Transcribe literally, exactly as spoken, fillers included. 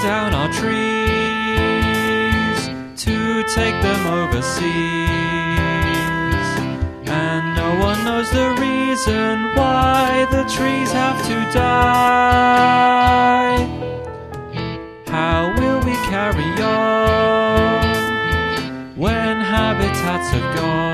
down our trees to take them overseas, and no one knows the reason why the trees have to die. How will we carry on when habitats have gone?